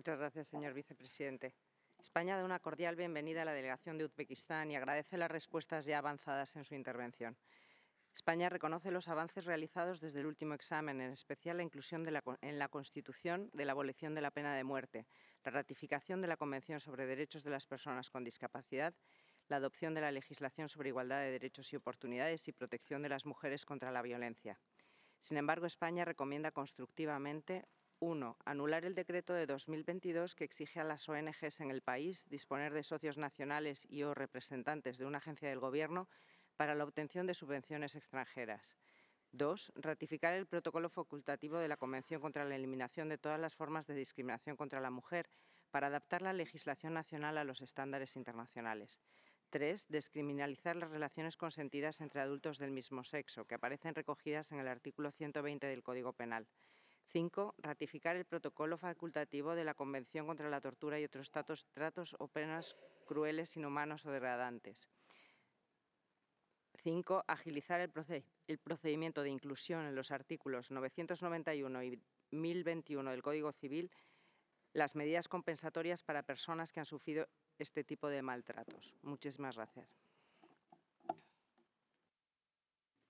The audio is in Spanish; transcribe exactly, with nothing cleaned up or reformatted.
Muchas gracias, señor vicepresidente. España da una cordial bienvenida a la delegación de Uzbekistán y agradece las respuestas ya avanzadas en su intervención. España reconoce los avances realizados desde el último examen, en especial la inclusión de la, en la Constitución de la abolición de la pena de muerte, la ratificación de la Convención sobre Derechos de las Personas con Discapacidad, la adopción de la legislación sobre igualdad de derechos y oportunidades y protección de las mujeres contra la violencia. Sin embargo, España recomienda constructivamente uno. Anular el decreto de dos mil veintidós que exige a las O N Ges en el país disponer de socios nacionales y o representantes de una agencia del Gobierno para la obtención de subvenciones extranjeras. Dos. Ratificar el protocolo facultativo de la Convención contra la Eliminación de todas las formas de discriminación contra la mujer para adaptar la legislación nacional a los estándares internacionales. Tres. Descriminalizar las relaciones consentidas entre adultos del mismo sexo, que aparecen recogidas en el artículo ciento veinte del Código Penal. Cinco. Ratificar el protocolo facultativo de la Convención contra la Tortura y otros tratos, tratos o penas crueles, inhumanos o degradantes. Cinco. Agilizar el, proced el procedimiento de inclusión en los artículos novecientos noventa y uno y mil veintiuno del Código Civil las medidas compensatorias para personas que han sufrido este tipo de maltratos. Muchísimas gracias.